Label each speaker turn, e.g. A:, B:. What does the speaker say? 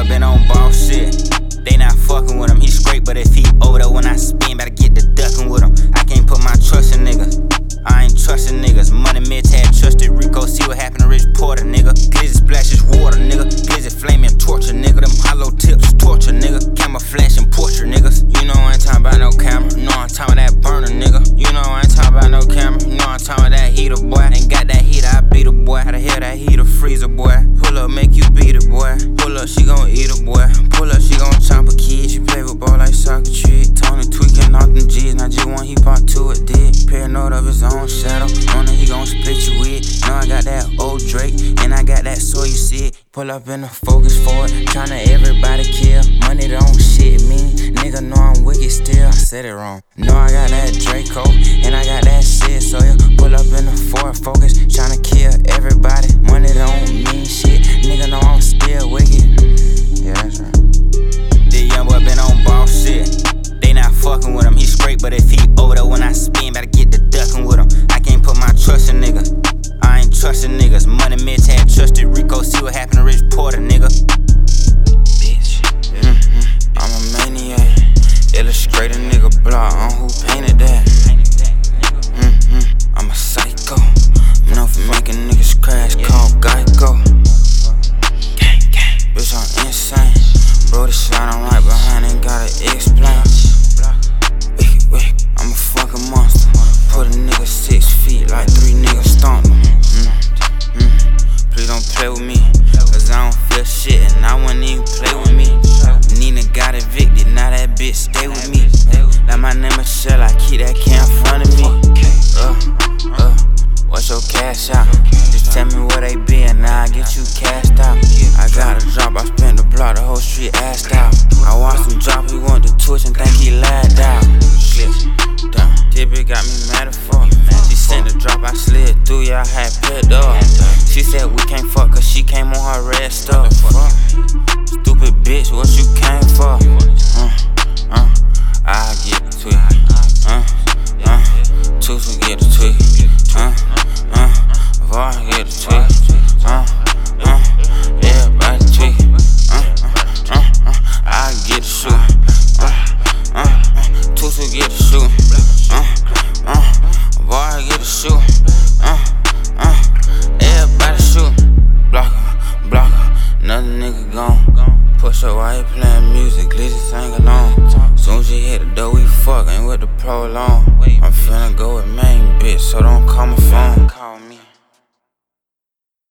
A: been on boss shit. They not fucking with him, he straight, but if he over there when I spin, better get the ducking with him. I can't put my trust in niggas. I ain't trusting niggas. Money Mitch had trusted Rico. See what happened to Rich Porter, nigga. Glizzy splashes water, nigga. Glizzy flaming torture, nigga. Them hollow tips torture, nigga. Camouflage and portrait, niggas. You know I ain't talking about no camera. You know I'm talking about that burner, nigga. You know I ain't talking about no camera. You know I'm talking about that heater, boy. Ain't got that heater, I beat a boy. How the hell that heater freezer, boy? Pull up, make you beat it, boy. Pull up, she gon' eat a boy. Pull up, she gon' chomp a kid. She play with ball like soccer trick. Tony tweaking off them G's. Now just one, he bought two, it did. Paranoid of his own shadow. On it, he gon' split you with. Know I got that old Drake, and I got that so you see it. Pull up in the focus for it. Tryna everybody kill. Money don't shit me. Nigga know I'm wicked still. I said it wrong. Know I got that Draco, and I got that shit. So you pull up in the Ford Focus. Tryna kill everybody. Money don't mean shit. Nigga know I'm still wicked. Yeah, that's right. This young boy been on boss shit. They not fucking with him, he straight, but if he over there when I spin, better get the ducking with him. I can't put my trust in niggas. I ain't trusting niggas. Money Mitch had trusted Rico. See what happened to Rich Porter, nigga. Bitch. I'm a maniac. Illustrate a nigga block on who painted that. I'm a psycho. Known for making niggas crash, call Geico. Gang, gang. Bitch, I'm insane. Bro, the shot I'm right behind, ain't gotta explain. Wicked, I'm a fucking monster. Put a nigga 6 feet like 3 niggas stomped him. Please don't play with me, cause I don't feel shit and I wouldn't even play with me. Nina got evicted, now that bitch stay with me. Like my name is Shell, I keep that can in front of me. What's your cash out? Just tell me where they be and now I get you cashed out. I got a drop, I spent the block, the whole street assed out. I watched him drop, he want to twitch and think he lagged out. Damn, this bitch got me mad as fuck. She sent the drop, I slid through, yeah, I had pet up. She said we can't fuck cause she came on her red stuff. Stupid bitch, what you came for? I get the tweet. Tooth get the tweet. Var get the tweet. Everybody tweet. I get the shoe. Tooth get the shoe. Var get the shoe. Everybody shoot. Blocker, another nigga gone. Push up while he playing music, Glizzy sang along. Soon as she hit the door, we fuck, ain't with the prolong. I'm feeling